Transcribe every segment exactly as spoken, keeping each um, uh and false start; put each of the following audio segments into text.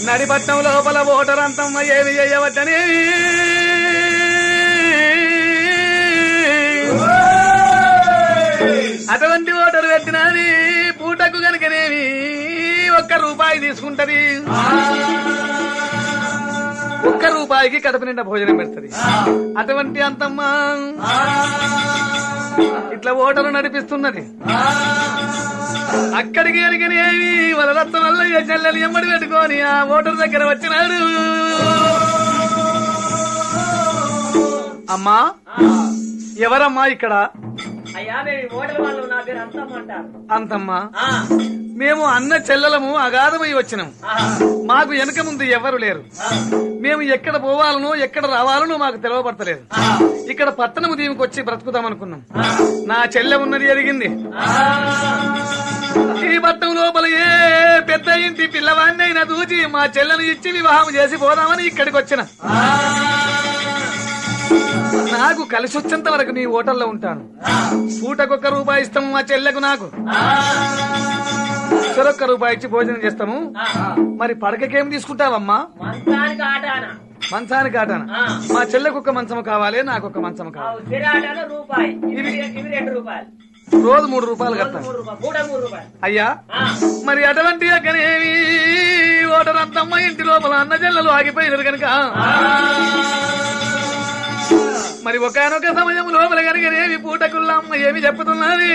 నడిపట్నం లోపల ఓటర్ అంతమ్మ ఏమి చేయవచ్చని అటువంటి ఓటరు పెట్టినది పూటకు కనుకనేమి ఒక్క రూపాయి తీసుకుంటది. ఒక్క రూపాయికి కడుపు నిండా భోజనం పెడుతుంది. అటువంటి అంతమ్మ ఇట్లా ఓటరు నడిపిస్తున్నది. అక్కడికి ఎరిగినేవి వాళ్ళ రత్న వల్ల చెల్లెలు ఎమ్మడి పెట్టుకొని ఆ ఓటరు దగ్గర వచ్చినాడు. అమ్మా ఎవరమ్మా ఇక్కడ? అంతమ్మా మేము అన్న చెల్లెలము అగాధమై వచ్చినాము. మాకు వెనక ముందు ఎవరు లేరు. మేము ఎక్కడ పోవాలనో ఎక్కడ రావాలనో మాకు తెలవబడతలేదు. ఇక్కడ పట్టణము దీనికి వచ్చి బ్రతుకుతాం అనుకున్నాం. నా చెల్లె ఉన్నది ఎరిగింది. ఈ పట్టణం లోపల ఏ పెద్ద ఇంటి పిల్లవాడిని అయినా దూచి మా చెల్లెను ఇచ్చి వివాహం చేసి పోదామని ఇక్కడికి వచ్చిన. నాకు కలిసి వచ్చేంత వరకు నీ హోటల్లో ఉంటాను. పూటకొక్క రూపాయి ఇస్తాము మా చెల్లెకు. నాకు చెరొక్క రూపాయి ఇచ్చి భోజనం చేస్తాము. మరి పడకకేం తీసుకుంటావమ్మా? మంచానికి ఆటాన. మా చెల్లెకు ఒక మంచం కావాలి, నాకు ఒక మంచం కావాలి. రోజు మూడు రూపాయలు కట్టాను. అయ్యా మరి అటువంటి అక్కనేమి ఓటర్ అంతమ్మ ఇంటి లోపల అన్న చెల్లెలు ఆగిపోయినారు కనుక మరి ఒకనొక సమయం లోపల కనుకనేమి పూటకుల్లమ్మ ఏమి చెప్పుతున్నది.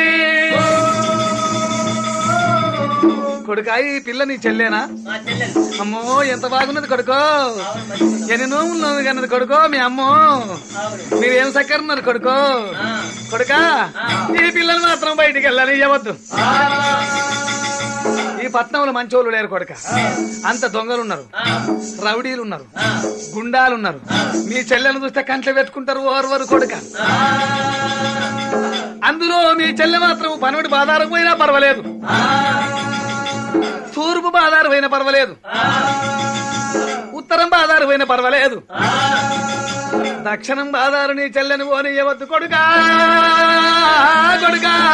కొడుకాయి పిల్ల నీ చెల్లేనా? అమ్మో ఎంత బాగున్నది కొడుకో, ఎన్ని నోములు కన్నది కొడుకో మీ అమ్మో, మీరేం సక్కరున్నారు కొడుకో. కొడుకా ఈ పిల్లలు మాత్రం బయటికి వెళ్ళాలి ఇవ్వద్దు. ఈ పట్నంలో మంచోళ్ళు లేరు కొడుక. అంత దొంగలున్నారు, రౌడీలున్నారు, గుండాలున్నారు. మీ చెల్లెను చూస్తే కంట్లో పెట్టుకుంటారు ఓర్వరు కొడుక. అందులో మీ చెల్లె మాత్రం పనుడి బాధారం పోయినా పర్వాలేదు, తూర్పు బాధారు పోయినా పర్వాలేదు, ఉత్తరం బాధారు పోయినా పర్వాలేదు, దక్షిణం బాధారు నీ చెల్లెని పోనీయవద్దు కొడుకా. కొడుకా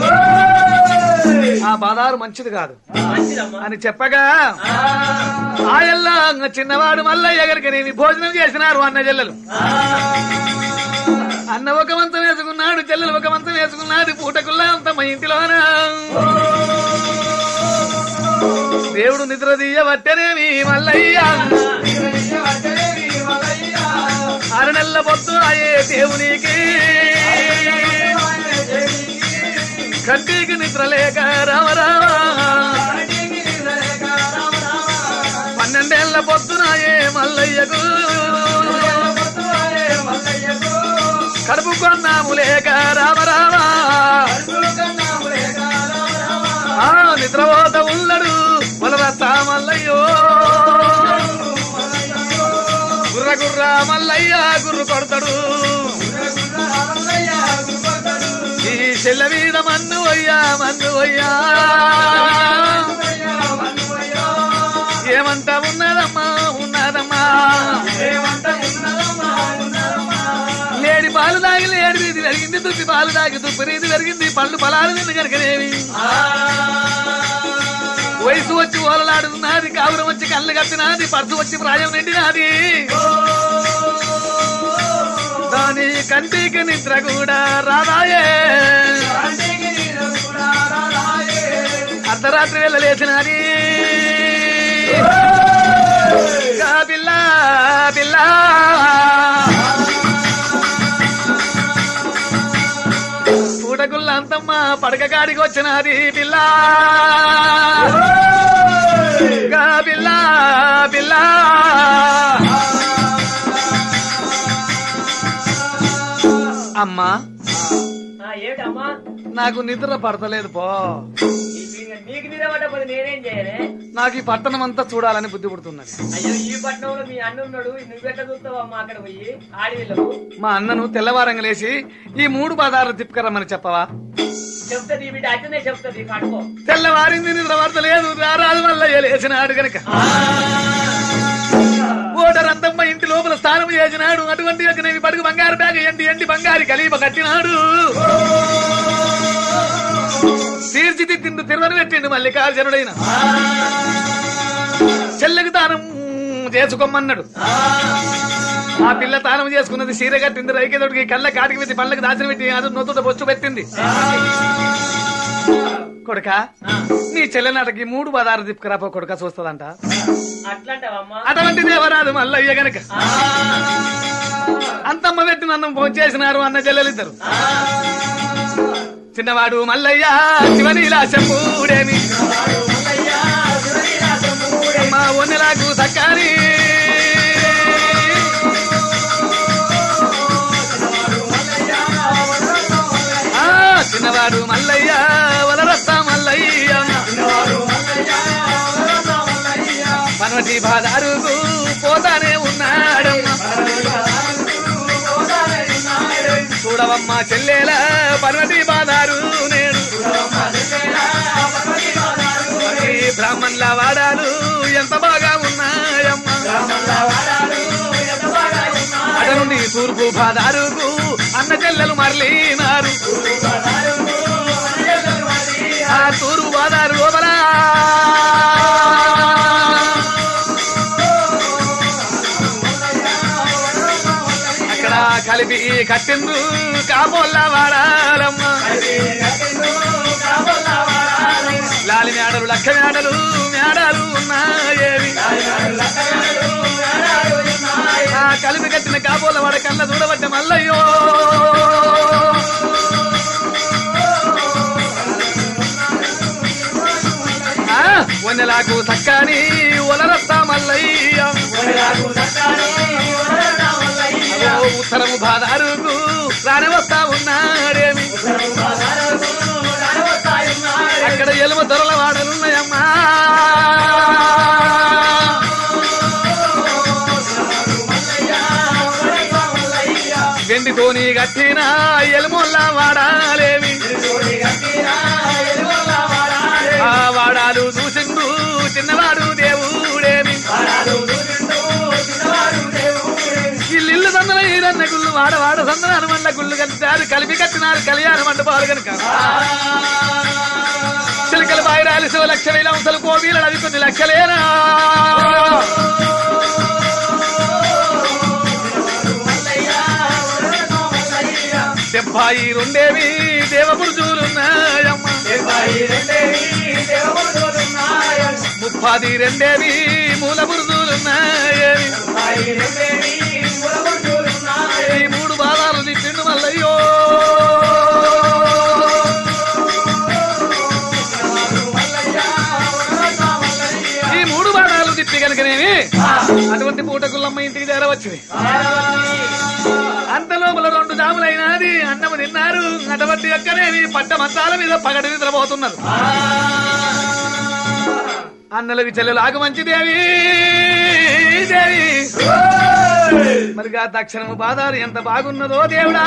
ఆ బాధారు మంచిది కాదు అని చెప్పగా ఆయల్లా చిన్నవాడు మల్లయ్య గారికి నేను భోజనం చేసినారు అన్న చెల్లెలు. అన్న ఒక మంచం వేసుకున్నాడు, చెల్లెలు ఒక మంచం వేసుకున్నాడు. పూటకుల్లా అంత మా ఇంటిలోన దేవుడు నిద్ర తీయవట్టనేమి మల్లయ్య. ఆరు నెలల పొత్తు అయ్యే దేవునికి కంటికి నిద్ర లేక రామరామ. పన్నెండేళ్ల పొద్దునాయే మల్లయ్యకు కడుపు కొన్నాము లేక రామరామ. ఆ నిద్రపోత ఉన్నడు వలరత్త మల్లయ్యో. గుర్ర గుర్ర మల్లయ్య గుర్రు కొడతాడు. ఈ చెల్ల మీద మన్ను అయ్యా మన్ను అయ్యా. ఏమంటా ఉన్నదమ్మా ఉన్నదమ్మా. లేడి పాలు తాగి లేడి రీతి పెరిగింది, దుప్పి పాలు తాగి దుప్పి రీతి పెరిగింది. పళ్ళు పొలాలు నిన్ను కనుకనేవి వయసు వచ్చి ఓలలాడుతున్నది, కావురం వచ్చి కళ్ళు కప్పినది, పర్సు వచ్చి ప్రాయం నిండినది. దాని కంటికి నిద్ర కూడా రాదాయే. అర్ధరాత్రి వేళ లేచినది. పిల్ల పిల్ల పూటకుల్ల అంతమ్మ పడక కాడికి వచ్చినది. పిల్ల పిల్ల పిల్ల అమ్మా నాకు నిద్ర పడతలేదు పో. నీకు నిద్ర పట్టకపోతే నేనేం చేయాలి? నాకు ఈ పట్టణం అంతా చూడాలని బుద్ధి పుడుతున్నది. అయ్యో ఈ పట్టణంలో మీ అన్న ఉన్నాడు, నువ్వెట్లా చూస్తావమ్మా అక్కడ పోయి ఆడి వెళ్ళవు. మా అన్నను తెల్లవారంగా లేచి ఈ మూడు పదార్థాలు తిప్పుకరమ్మని చెప్పవా? చెప్తాది బిడ్డ, అట్లనే చెప్తాది. కట్టుకో. తెల్లవారింది నిద్ర పడతలేదు, రారాదు మల్లయ్య లేచినాడు గనక ఓటర్ అంతమ్మ ఇంటి లోపల స్నానం చేసినాడు. అటువంటి నేను పడుగు బంగారు బ్యాగ్ ఎండి ఎండి బంగారు కలీప కట్టినాడు. తీర్చిదిద్దిండు తిరువని పెట్టిండు మల్లికార్జునుడైన. చెల్లెకి తానం చేసుకోమన్నాడు. ఆ పిల్ల తానం చేసుకున్నది చీర కట్టింది, రైకేదోడికి కళ్ళ కాటికి పెట్టి పళ్ళకి దాచిన పెట్టి అది నొత్తుట బొచ్చు పెట్టింది. కొడుక నీ చెల్లె నాటకి మూడు పదారు తిప్పుకురాపో కొడుక చూస్తుందంట. అటువంటి దేవరాదు మల్లయ్య గనక అంతమ్మ పెట్టిన అన్నం భోంచేసినారు అన్న చెల్లెలిద్దరు. చిన్నవాడు మల్లయ్య శివనీలా చెంబూడేమి మా ఒన్నెలాకు సక్కాని చిన్నవాడు మల్లయ్య వలరస్తా మల్లయ్య పనవటి బాదారుకు పోతానే ఉన్నాడమ్మా. చూడవమ్మా చెల్లెల పనవటి బాదారు నేడు బ్రాహ్మణుల వాడాలు ఎంత బాగా ఉన్నాయమ్మా. అట నుండి తూర్పు బాదారుకు అన్న చెల్లెలు మరలినారు. ఆ తూర్పు బాదారు లోపల అక్కడ కలిపి కట్టిందు కాపోల్ల వాడాలమ్మ. లాలి మేడలు లక్క మేడలు మేడాలు ఉన్నాయేవి. ఆ కలిపి కట్టిన కాపోల వాడ కళ్ళ చూడబట్ట మల్లయ్యో వన్నెలాకు సక్కాని ఒలరస్తా మల్లయ్య ఉత్తరము బాదారుకు రాని వస్తా ఉన్నాడేమి. అక్కడ ఎలుమ దొరల వాడలున్నాయమ్మా. వెండితోని కట్టిన ఎలుమొల్ల వాడాలేమి. ఆ వాడాలు చూసిండు చిన్నవాడు దేవుడేమి. ఇల్లు సందన ఈరన్న గుళ్ళు వాడవాడ సందన హనుమండ గుళ్ళు కట్టారు కలిపి కట్టినారు కళ్యాణ మండపాలు కనుక. చిలకల బాయిరాలి శివ లక్ష వేల అంశాలు కోవీలు అవి కొన్ని లక్షలేనా. డెబ్బాయి రెండేవి దేవపురుజులున్నాయమ్మ. ముప్పాది రెండేవి మూల పురుజులున్నాయేవి. ఈ మూడు బాధాలు తిట్టిండు మల్లయ్యో. ఈ మూడు బాణాలు తిప్పి కనుకనేమి అటువంటి పూటకుల్లమ్మ ఇంటికి చేరవచ్చింది. అంత లోపల రెండు జాములైనది అన్నము తిన్నారు. అటువంటి యొక్కనేవి పట్ట మంచాల మీద పగటి నిద్రపోతున్నారు. అన్నలకి చెల్లెలు ఆగు మంచి దేవి దేవి మరిగా దక్షిణము బాధారు ఎంత బాగున్నదో దేవుడా.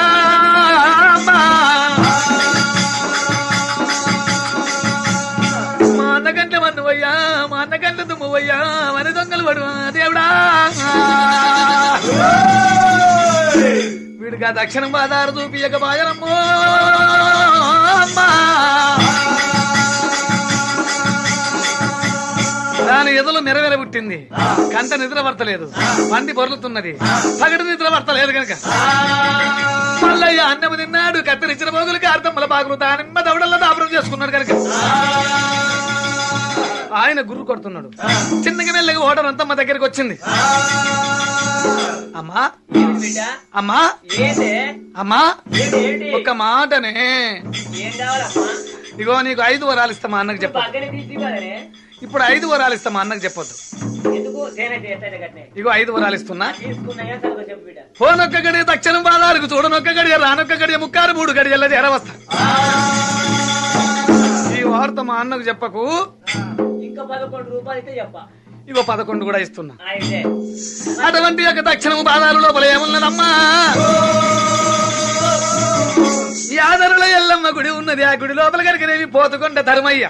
మా అన్నగంట్ల మన్నువయ్యా మా అన్నగంట్ల దుమ్మువయ్యా మన దొంగలు పడు దేవుడా. వీడిగా దక్షిణం బాధారు చూపియక బాయనమ్మో అమ్మా. దాని ఎదులు నెరవేర పుట్టింది. కంట నిద్ర పడతలేదు, పంది పొరులుతున్నది, పగటి నిద్ర పడతలేదు కనుక మల్లయ్య అన్నము తిన్నాడు. కత్తిరించిన పోగులకి అర్థమ్మల బాగులు దానిమ్మ దవడల్లో దాపరం చేసుకున్నాడు కనుక ఆయన గుర్రు కొడుతున్నాడు. చిన్నగా మెల్లగా ఓటర్ అంతమ్మ దగ్గరికి వచ్చింది. అమ్మా అమ్మా అమ్మా ఒక్క మాటనే ఇగో నీకు ఐదు వరాలు ఇస్తామా అన్నకు చెప్పదు. ఇప్పుడు ఐదు వరాలు ఇస్తామా అన్నకు చెప్పొద్దు. ఇగో ఐదు వరాలు ఇస్తున్నా. పోనొక్క గడియ దక్షిణం బాధాలకు చూడనొక్క గడియ రానొక్క గడియ ముక్కారు మూడు గడియల్ల చేరవస్తా. ఈ వార్త మా అన్నకు చెప్పకు. ఇంకా పదకొండు రూపాయలు చెప్ప. ఇగో పదకొండు కూడా ఇస్తున్నా. అటువంటి యొక్క దక్షిణము బాధాలు లోపల ఏమున్నదమ్మా. ఈ ఆదరులో ఎల్లమ్మ గుడి ఉన్నది. ఆ గుడి లోపల కనుకనేవి పోతుకొండ ధర్మయ్య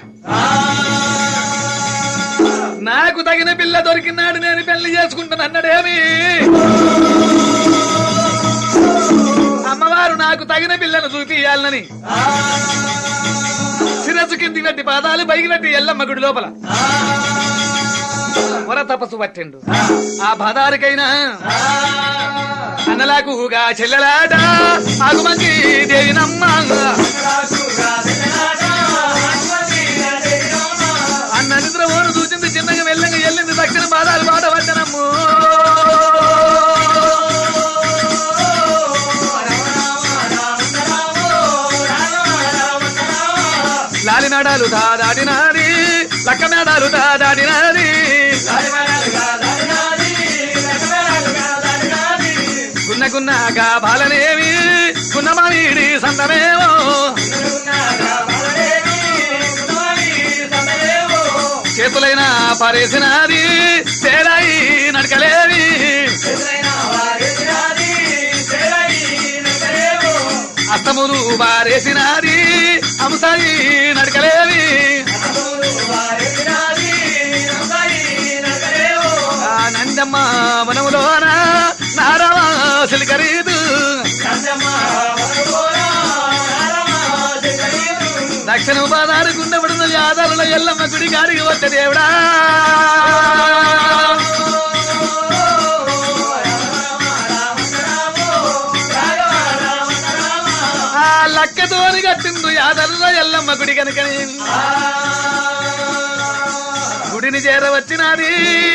నాకు తగిన పిల్ల దొరికినాడు నేను పెళ్లి చేసుకుంటాను అన్నాడేమి. అమ్మవారు నాకు తగిన పిల్లను చూపియాలని శిరస్సు కింది పెట్టి పాదాలు పైకి పెట్టి ఎల్లమ్మ గుడి లోపల ఘోర తపస్సు పట్టిండు. ఆ బదారికైనా అన్నలాకుగా చెల్లెలాట ఆగుమంచి దేవినమ్మ అన్న నిద్ర ఓరు చూసింది చిన్నగా వెళ్ళంగా వెళ్ళింది దక్షిణ బాధాలు బాధ పట్టనమ్ము. లాలి మేడాలు దాడినాది లక్క మేడాలు దాడినాది గున్న గున్నగా బాలనేవి గున్నమాడి సంతమేవో చేతులైన పారేసినది తేరాయి నడకలేవి అస్తములు బారేసినది అంసాయి నడకలేవి ఆ నందమ్మ వనములోన నారవ సిలికరీదు దక్షిణ బాధారు గుండెపడున్న ఆధారుల ఎల్లమ్మ గుడి గారికి వచ్చే దేవుడా ఆ లక్కతోని కట్టిండు యాదరుల ఎల్లమ్మ గుడి కనుకని గుడిని చేరవచ్చినది.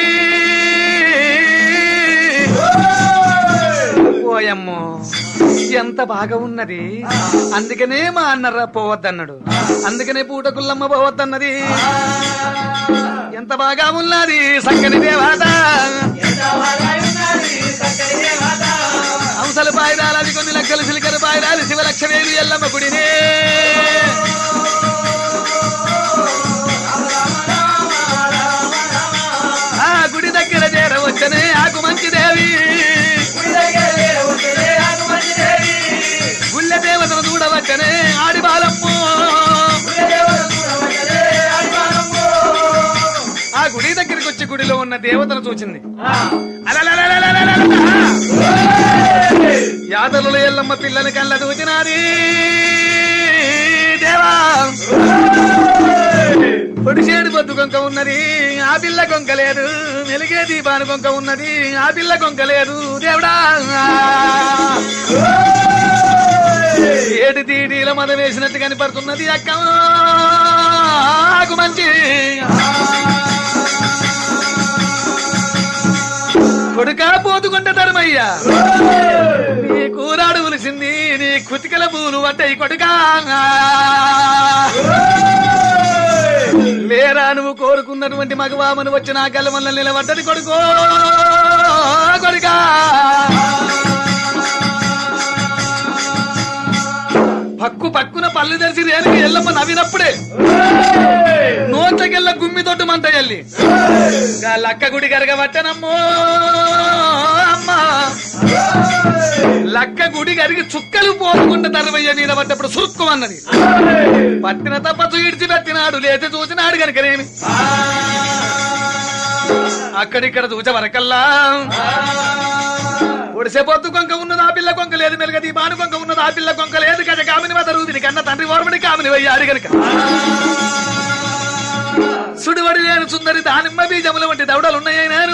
ఓయమ్మో ఎంత బాగా ఉన్నది. అందుకనే మా అన్నరా పోవద్దన్నాడు. అందుకనే పూటకుల్లమ్మ పోవద్దన్నది. ఎంత బాగా ఉన్నది సక్కని దేవత అంశల పాయిరాలి కొన్ని లక్షలు సిలికల పాయిరాలి శివలక్ష వేలు ఎల్లమ్మ గుడినే ఆ గుడి దగ్గర చేరవచ్చనే ఆకు మంచి దేవి గుళ్ళ దేవతను చూడవచ్చనే ఆడి బాలమ్ము. ఆ గుడి దగ్గరికి వచ్చి గుడిలో ఉన్న దేవతను చూచింది. యాదరుల ఎల్లమ్మ పిల్లని కళ్ళ దూచినాది. దేవా పొడిసేడు పొద్దు కొంక ఉన్నది ఆ పిల్ల కొంక లేదు. మెలిగే దీపాను కొంక ఉన్నది ఆ పిల్ల కొంక లేదు. దేవుడా ఏడు తీడీల మద వేసినట్టు కనిపడుతున్నది అక్క మంచి కొడుకా పోతుకుంట ధర్మయ్యా నీ కూరాడు ఉలిసింది నీ కుతికల పూలు పట్టాయి కొడుకా లేరా నువ్వు కోరుకున్నటువంటి మగవామను వచ్చి నా కళ్ళ వల్ల నిలబడ్డది కొడుకో కొడుకా. పక్కు పక్కున పళ్ళు తెరిచి రేణుకి ఎల్లమ్మ నవ్వినప్పుడే నోట్లకెళ్ళ గుమ్మి తోటి మంట ఎల్లి లక్క గుడి కరగబట్టనమ్మో అమ్మా. లక్క గుడి కరిగి చుక్కలు పోసుకుంటే తరవయ్య మీద పడ్డప్పుడు సురుక్కుమన్నది. పట్టిన తప్పసు ఇడిచిపెట్టినాడు లేచి చూసినాడు కనుకనేమి అక్కడిక్కడ చూచ వరకల్లా ఒడిసే పొద్దు కొంక ఉన్నది ఆ పిల్ల కొంక లేదు. మెరుగ దీపాను కొంక ఉన్నది ఆ పిల్ల కొంక లేదు. గజ కామిని వదరుదిని కన్న తండ్రి ఓర్మడి కామిని వయ్యాడు గనుక సుడివడి లేని సుందరి దానిమ్మ బీజముల వంటి దౌడలున్నాయి. నేను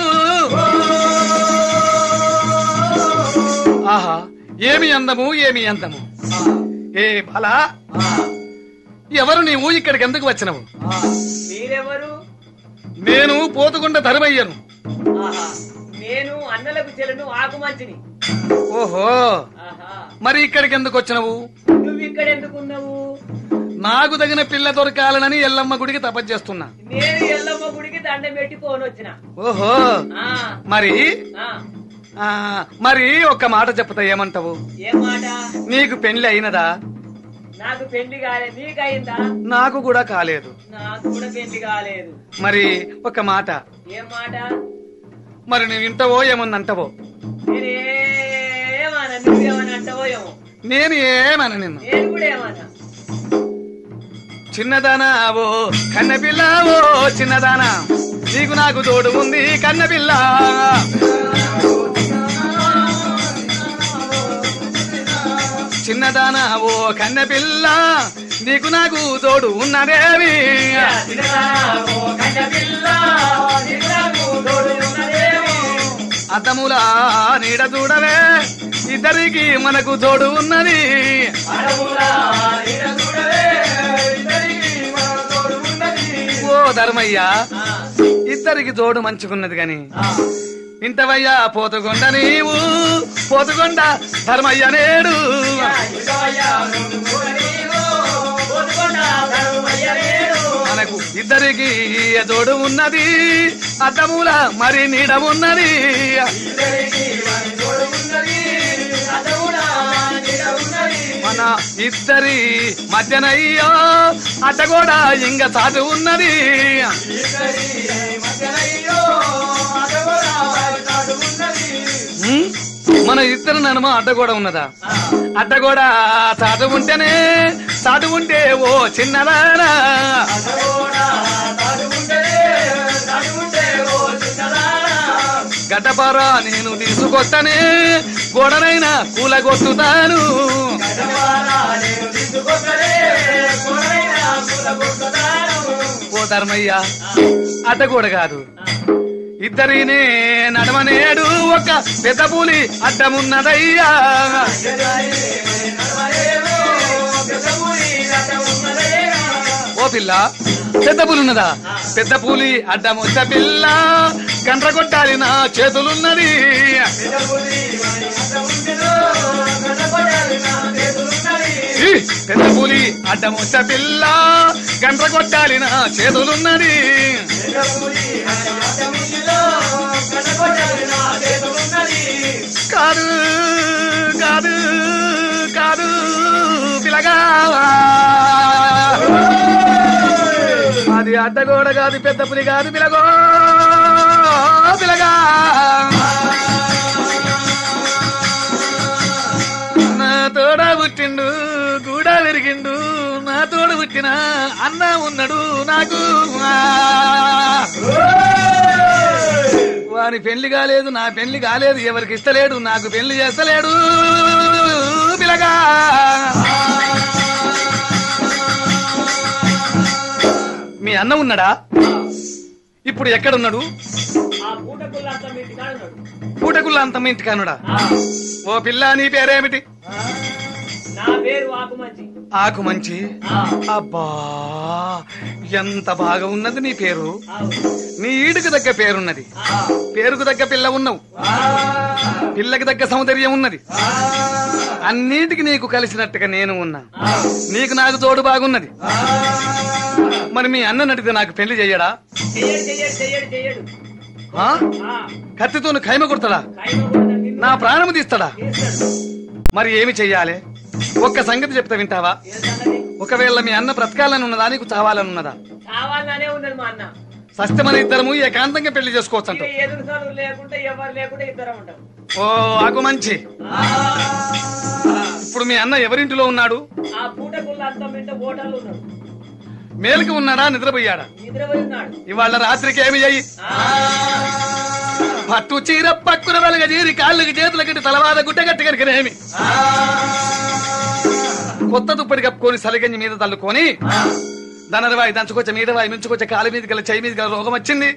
ఆహా ఏమి అందము ఏమి అందము. ఏ బలా ఎవరు నీవు ఇక్కడికి ఎందుకు వచ్చినవు? మీరెవరు? నేను పోతుకుంట ధర్మయ్యను. నేను అన్నలకు చెల్లను ఆకుమంచిని. ఓహో మరి ఇక్కడికి ఎందుకు వచ్చినవు? నువ్వు ఇక్కడ ఎందుకున్నావు? నాకు తగిన పిల్ల దొరకాలనని ఎల్లమ్మ గుడికి తపస్సు చేస్తున్నా. నేను ఎల్లమ్మ గుడికి దండం పెట్టి పోనొచ్చిన. ఓహో మరి మరి ఒక్క మాట చెప్తా ఏమంటావు? ఏం మాట? నీకు పెళ్లి అయినదా? నాకు పెళ్లి కాలేదు. నీకయిందా? నాకు కూడా కాలేదు. నాకు కూడా పెళ్లి కాలేదు. మరి ఒక మాట. ఏం మాట? మరి నువ్వు వింటావో ఏమన్నంటావో? నేనేమన్నా నువ్వేమని అంటావో ఏమో. నేను ఏమన్నా నిన్ను? నేను కూడా ఏమన్నా. చిన్నదానావో కన్నపిల్లవో చిన్నదానా నీకు నాకు తోడు ఉంది కన్నపిల్ల. చిన్నదానావో కన్నపిల్ల నీకు నాకు తోడు ఉన్నదేవి. అద్దములా నీడ చూడవే ఇద్దరికి మనకు తోడు ఉన్నది ఓ ధర్మయ్య ఇద్దరికి తోడు మంచుకున్నది గాని ఇంటవయ్యా పోతుగొండ నీవు పోతుగొండ ధర్మయ్య నేడు మనకు ఇద్దరికి తోడు ఉన్నది అద్దముల మరి నీడ ఉన్నది మన ఇద్దరి మధ్యనయ్యో అడ్డ కూడా ఇంక చాటు ఉన్నది మన ఇద్దరు నడుమ అడ్డ కూడా ఉన్నదా అడ్డ కూడా చాటు ఉంటేనే చాటు ఉంటే ఓ చిన్నదానా గడ్డపారా నేను తీసుకొస్తానే గోడనైనా కూలగొట్టుతాను ఓ ధర్మయ్య అడ్డ కూడా కాదు ఇద్దరినే నడవనేడు ఒక పెద్ద పూలి అడ్డమున్నదయ్యా ఓ పిల్ల పెద్ద పూలు ఉన్నదా పెద్ద పూలి అడ్డముచ్చ పిల్ల గండ్ర కొట్టాలి నా చేతులున్నది పెద్ద పూలి అడ్డముచ్చ పిల్ల గండ్ర కొట్టాలి నా చేతులున్నది కాదు కాదు కాదు పిలగా అది అడ్డగోడ కాదు పెద్ద పులి కాదు పిలగో పిలగా నా తోడ పుట్టిండు కూడా విరిగిండు నా తోడ పుట్టిన అన్న ఉన్నాడు నాకు వాని పెళ్లి కాలేదు నా పెళ్లి కాలేదు ఎవరికి ఇస్తలేడు నాకు పెళ్లి చేస్తలేడు పిలగా మీ అన్న ఉన్నాడా ఇప్పుడు ఎక్కడున్నాడు పూటకుళ్ళ అంత మీ ఇంటికానుడా ఓ పిల్ల నీ పేరేమిటి ఆకు మంచి అబ్బా ఎంత బాగా ఉన్నది నీ పేరు నీ ఈడుకు దగ్గర పేరున్నది పేరుకు దగ్గర పిల్ల ఉన్నావు పిల్లకి దగ్గర సౌందర్యం ఉన్నది అన్నిటికి నీకు కలిసినట్టుగా నేను ఉన్నా నీకు నాకు తోడు బాగున్నది మరి మీ అన్న నడితే నాకు పెళ్లి చెయ్యడా కత్తితో ఖైమ కొడతాడా నా ప్రాణము తీస్తాడా మరి ఏమి చెయ్యాలి ఒక్క సంగతి చెప్తా వింటావా ఒకవేళ మీ అన్న బ్రతకాలని ఉన్నదా నీకు చావాలని ఉన్నదా చావాలనే ఉన్నది మా అన్న సస్తే మన ఇద్దరము ఏకాంతంగా పెళ్లి చేసుకోవచ్చు అంట లేకుంటే ఎవరు లేకుంటే ఇద్దరం ఉంటాం ఓ ఆకు మంచి ఇప్పుడు మీ అన్న ఎవరింటిలో ఉన్నాడు ఆ పూటకుళ్ళ అంతం ఇంట హోటల్లో ఉన్నాడు మేలుకి ఉన్నాడా నిద్రపోయాడా నిద్రపోయినాడు ఇవాళ రాత్రికి ఏమి చెయ్యి పట్టు చీర పక్కున వెలగ చీరి కాళ్ళకి చేతులకి తలవాద గుట్ట గట్టి కనుకనేమి కొత్త దుప్పటి కప్పుకొని సలిగంజి మీద తల్లుకొని దనరవాయి దంచుకొచ్చే మీద వాయి మించుకొచ్చే కాలు మీద గల చెయ్యి మీద గల రోగం వచ్చింది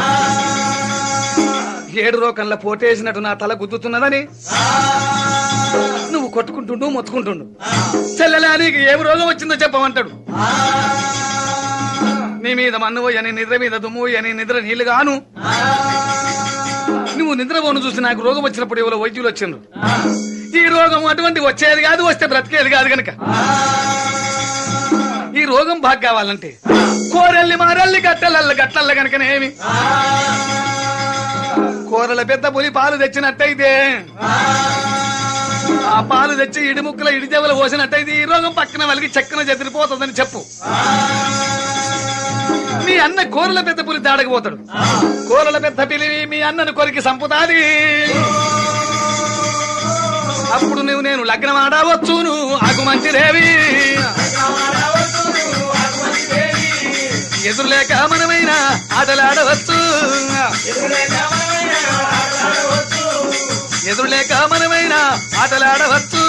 ఏడు రోకంలో పోటేసినట్టు నా తల గుద్దుతున్నదని నువ్వు కొట్టుకుంటుండు మొత్తుకుంటుండు చెల్లెలా నీకు ఏమి రోగం వచ్చిందో చెప్పమంటాడు నీ మీద మన్ను పోయని నిద్ర మీద దుమ్ము అని నిద్ర నీళ్లు గాను నువ్వు నిద్రపోను చూసి నాకు రోగం వచ్చినప్పుడు ఎవరో వైద్యులు వచ్చిండ్రు ఈ రోగం అటువంటి వచ్చేది కాదు వస్తే బ్రతికేది కాదు గనక ఈ రోగం బాగా కావాలంటే కోరెల్లి మారెల్లి గట్టెలల్ల గట్టల్ల గనకనేమి కూరల పెద్ద పులి పాలు తెచ్చినట్టయితే ఆ పాలు తెచ్చి ఇడి ముక్కల ఇడి జవలు పోసినట్టయితే ఈ రోగం పక్కన వాళ్ళకి చక్కన చెదిరిపోతుందని చెప్పు మీ అన్న కూరల పెద్ద పులి దాడకపోతాడు కూరల పెద్ద పిలి మీ అన్నను కొరికి సంపుతాది అప్పుడు నువ్వు నేను లగ్నం ఆడవచ్చును ఆకు మంచి దేవి ఎదురులేక మనమైన ఆటలాడవచ్చు ఎదురులేక మనమైన ఆటలాడవచ్చు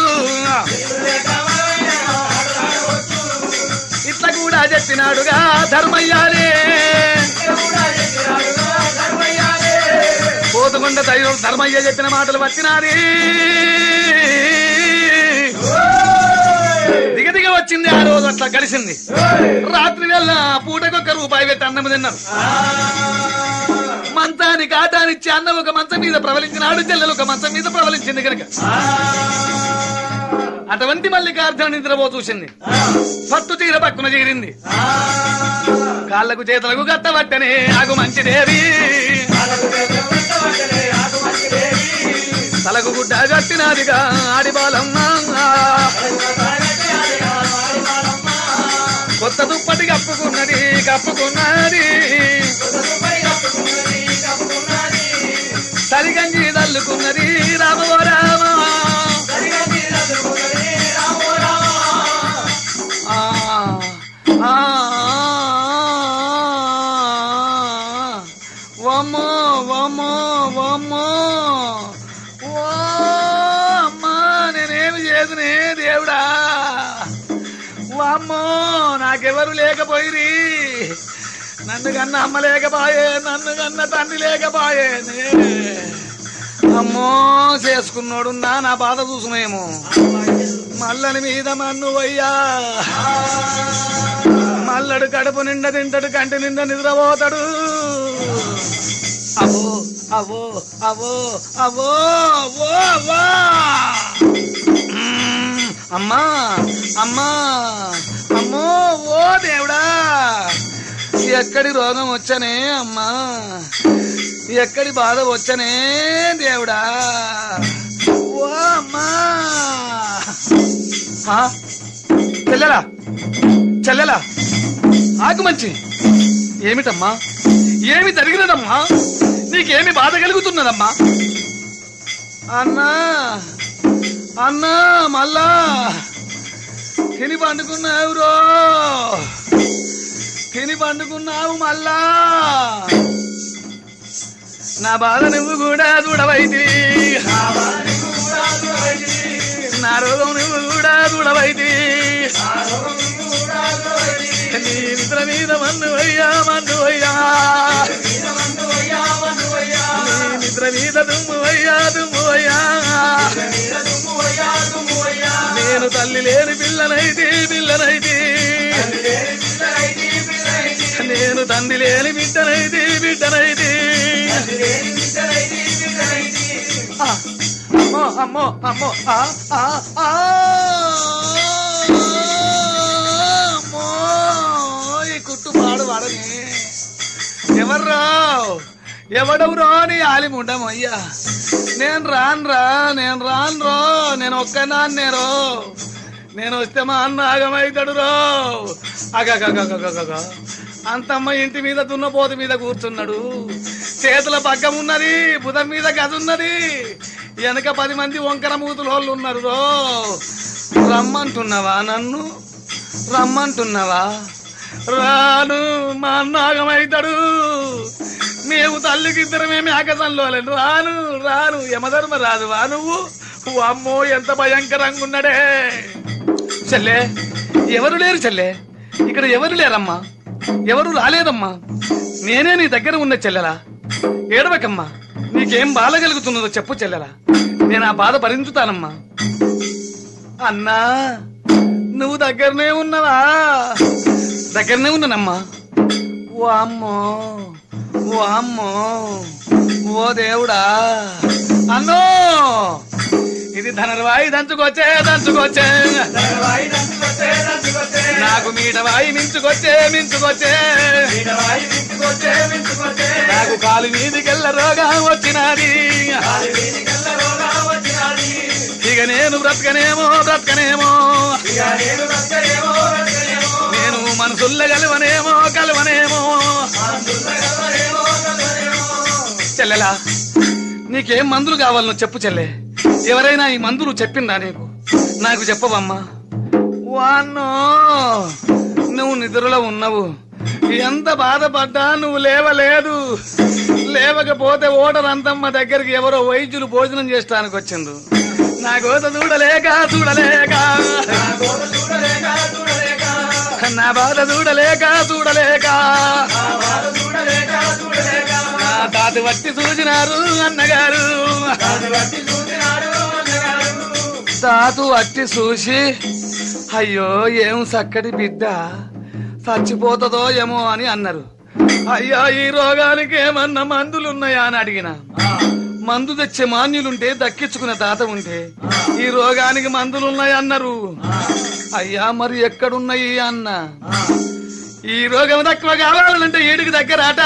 ఇట్లా కూడా చెప్పినాడుగా ధర్మయ్యారే పోతుకొండ దండ దైవం ధర్మయ్య చెప్పిన మాటలు వచ్చినాది. దిగ దిగ వచ్చింది. ఆ రోజు అట్లా గడిచింది. రాత్రి వేళ పూటకొక్క రూపాయి పెట్టి అన్నం తిన్నారు. మంచానికి ఆటానిచ్చి అన్నం ఒక మంచం మీద ప్రవలించినాడు. చెల్లెలు ఒక మంచం మీద ప్రవలించింది కనుక అటువంటి మల్లికార్జున నిద్రపో చూసింది. పట్టు తీర పక్కున చేరింది. కాళ్లకు చేతులకు గట్టబట్టనే ఆగు మంచి దేవి, తలకు గుడ్డ గట్టినాదిగా ఆడిబాలమ్మ, కొత్త దుప్పటి కప్పుకున్నది కప్పుకున్నది, సరిగంజి తల్లుకున్నది రామో రామ. వమ్మో వమ్మో వమ్మో ఓ అమ్మా నేనేమి చేసినే దేవుడా, వామ్మో నాకెవరు లేకపోయిరి, నన్ను కన్న అమ్మ లేకపోయే, నన్ను కన్న తండ్రి లేకపోయే, అమ్మో చేసుకున్నోడున్నా నా బాధ చూసునేమో. మల్లని మీద మన్ను వయ్యా, మల్లడు కడుపు నిండా తింటాడు, కంటి నిండా నిద్రపోతాడు. అవో అవో అవో అవో అవో అవో అమ్మా అమ్మా అమ్మో ఓ దేవుడా, ఎక్కడి రోగం వచ్చనే అమ్మా, ఎక్కడి బాధ వచ్చనే దేవుడా, ఓ అమ్మా. చెల్లెలా చెల్లెలా ఆకు మంచి, ఏమిటమ్మా, ఏమి జరిగినదమ్మా, నీకేమి బాధ కలుగుతున్నదమ్మా? అన్నా అన్నా మళ్ళా తిని పండుకున్నావు రో, తిని పండుకున్నావు మళ్ళా, నా బాధ నువ్వు కూడా చూడవైతి, నా రోగం నువ్వు కూడా చూడవైతి, నీ నిద్ర మీద మన్ను అయ్యా మన్ను అయ్యా, నీ నిద్ర మీద దుమ్ము అయ్యా దుమ్ము అయ్యా, నేను తల్లి లేని పిల్లనైతే పిల్లనైతే, నేను తండ్రి లేని బిడ్డనైతే బిడ్డనైతే, అమ్మో అమ్మో అమ్మో అమ్మో ఈ కుట్టు పాడు వాడని ఎవర్రా ఎవడవురో అని ఆలిముండం అయ్యా, నేను రానురా నేను రానురో, నేను ఒక్కనాన్నేరో, నేను వస్తే మా అన్న ఆగమైతాడు రో. అగగగగగగ అంతమ్మ ఇంటి మీద దున్నపోతు మీద కూర్చున్నాడు, చేతుల పగ్గం ఉన్నది, బుధం మీద గదున్నది, వెనక పది మంది వంకర మూతులు వాళ్ళు ఉన్నారు రో. రమ్మంటున్నావా నన్ను, రమ్మంటున్నావా? రాను, మా అన్న ఆగమైతాడు, మేము తల్లికి ఇద్దరమే మేకసంలో రాను రాను, యమధర్మ రాదు వా నువ్వు. అమ్మో ఎంత భయంకరంగా ఉన్నాడే. చెల్లే ఎవరు లేరు చెల్లే, ఇక్కడ ఎవరు లేరమ్మా, ఎవరు రాలేదమ్మా, నేనే నీ దగ్గర ఉన్న చెల్లెలా, ఏడవకమ్మా, నీకేం బాధ కలుగుతున్నదో చెప్పు చెల్లెలా, నేను ఆ బాధ భరించుతానమ్మా. అన్నా నువ్వు దగ్గరనే ఉన్నావా? దగ్గరనే ఉన్నానమ్మా. ఓ అమ్మో ఓ అమ్మో ఓ దేవుడా, అన్నో ఇది ధనర్వాయి దంచుకొచ్చే దంచుకొచ్చే, నాకు మీటవాయి మించుకొచ్చే మించుకొచ్చే, నాకు కాలు మీదికెళ్ళ రోగం వచ్చినది, ఇక నేను బ్రతకనేమో బ్రతకనేమో, నేను మనసుల్ల కలవనేమో కలవనేమో. చెల్లెలా నీకేం మందులు కావాలనో చెప్పు చెల్లె, ఎవరైనా ఈ మందులు చెప్పిందా నీకు? నాకు చెప్పవమ్మా. వాన్నో నువ్వు నిద్రలో ఉన్నావు, ఎంత బాధపడ్డా నువ్వు లేవలేదు, లేవకపోతే ఓటరంతమ్మ దగ్గరికి ఎవరో వైద్యులు భోజనం చేస్తానికి వచ్చిండు, నా గోత చూడలేక చూడలేక, నా బాధ చూడలేక చూడలేక, నా దాతి వట్టి చూసినారు అన్నగారు దాతు వట్టి చూసి అయ్యో ఏం చక్కటి బిడ్డ చచ్చిపోతుందో ఏమో అని అన్నారు. అయ్యా ఈ రోగానికి ఏమన్నా మందులున్నాయా అని అడిగిన మందు తెచ్చే మాన్యులుంటే దక్కించుకునే తాత ఉంటే ఈ రోగానికి మందులున్నాయన్నారు. అయ్యా మరి ఎక్కడున్నాయి అన్న ఈ రోగం తక్కువ కావాలంటే ఏడికి దగ్గరాట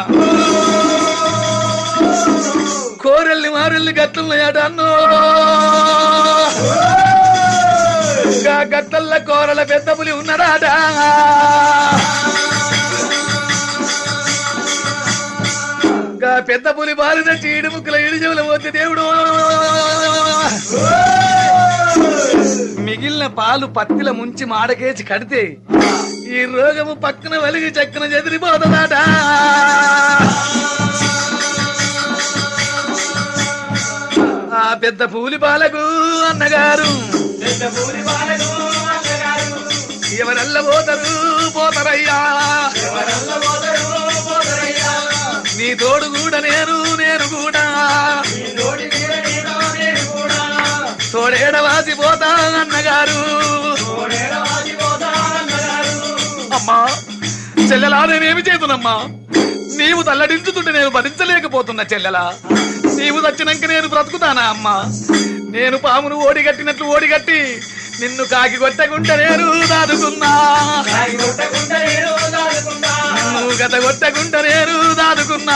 కోరెల్లి మారెల్లి గట్లున్నాయట అన్నో గట్టల్ల కోరల పెద్ద పులి ఉన్నదాట. పెద్ద పులి బారి తెచ్చి ఈడు ముక్కుల ఈడు చెవుల పోతే దేవుడు మిగిలిన పాలు పత్తిల ముంచి మాడకేసి కడితే ఈ రోగము పక్కన వలిగి చక్కన చెదిరిపోతుందట. ఆ పెద్ద పూలి పాలకు అన్నగారు ఎవరెల్ల పోతారు పోతారయ్యా నీ తోడు కూడా నేను నేను కూడా తోడేడవాసిపోతా అన్నగారు. అమ్మా చెల్లెలా నేనేమి చేతునమ్మా నీవు తల్లడించుతుంటే నేను భరించలేకపోతున్నా చెల్లెలా. నీవు చచ్చినాక నేను బ్రతుకుతానా అమ్మా? నేను పామును ఓడిగట్టినట్లు ఓడిగట్టి నిన్ను కాకి కొట్టకుండా నేను దాదుకున్నా నువ్వు గత కొట్టకుండా నేను దాదుకున్నా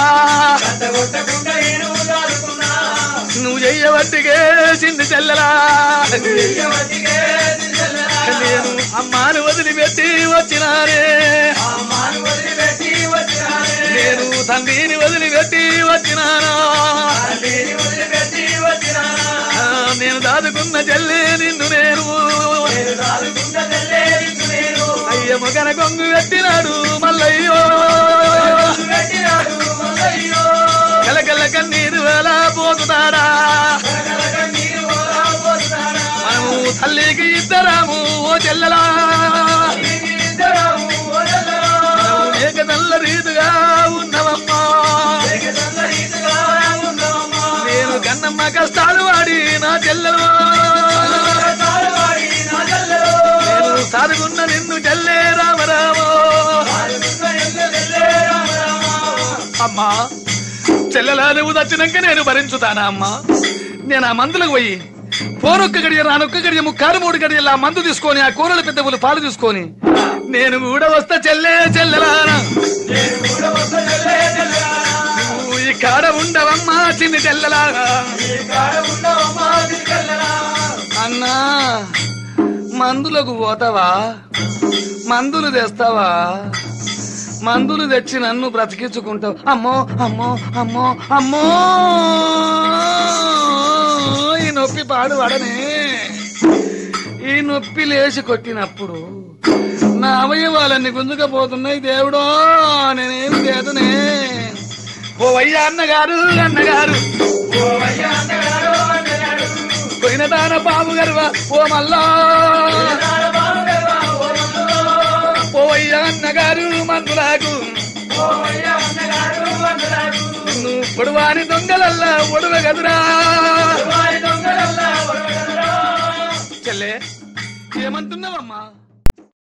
నువ్వు చెయ్యబట్టికే చింది చెల్లెలా నేను అమ్మాను వదిలిపెట్టి వచ్చినానే నేను తండ్రిని వదిలిపెట్టి వచ్చినానా నేను దాదుకున్న చెల్లె నిన్ను నేను అయ్య మొగన కొంగు పెట్టినాడు మల్లయ్యో కలకల కన్నీరు ఎలా పోతున్నాడా మనము తల్లికి ఇద్దరాము ఓ చెల్లెలా ఏక నల్ల రీతిగా ఉన్నవమ్మా నేను కన్నమ్మ కష్టాలు వాడి నా చెల్లెలు నేను సాదుకున్న నిన్ను చెల్లె రామరామో అమ్మా చెల్లెలా నువ్వు దచ్చినాక నేను భరించుతానా అమ్మా? నేను ఆ మందులకు పోయి పోరొక్క గడియ రానొక్క గడియ ముక్కారు మూడు గడియలు ఆ మందు తీసుకొని ఆ కూరల పెద్దవులు పాలు తీసుకొని నేను కూడా వస్తా చెల్లె చెల్లెలా నువ్వు ఈ కాడ ఉండవమ్మా చిన్ని చెల్లెలా అన్నా మందులకు పోతావా మందులు తెస్తావా మందులు తెచ్చి నన్ను బ్రతికించుకుంటావు అమ్మో అమ్మో అమ్మో అమ్మో ఈ నొప్పి పాడు పడనే ఈ నొప్పి లేచి కొట్టినప్పుడు నా అవయవాలన్నీ గుంజుకపోతున్నాయి దేవుడో నేనేమి చేతనే ఓ వయ్యా అన్నగారు అన్నగారు పోయిన దాన బాబు గర్వ ఓ మల్లా ఓ వయ్యా అన్నగారు మందులాకు నువ్వు పొడవాని దొంగలల్లా ఒడవ గదురా చెల్లె ఏమంటున్నావమ్మా?